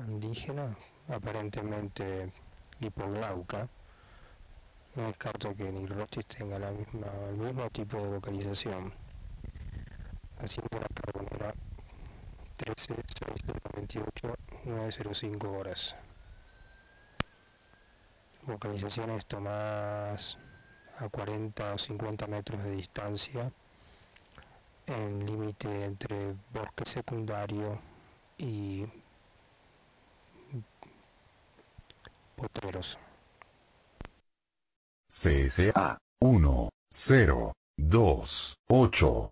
andígena, aparentemente hipoglauca. No descarto que Nilrotis tenga el mismo tipo de vocalización. Haciendo la Carbonera 13-6-98-905 horas. Vocalizaciones tomadas a 40 o 50 metros de distancia, en límite entre bosque secundario y potreros. CSA 1, 0, 2, 8.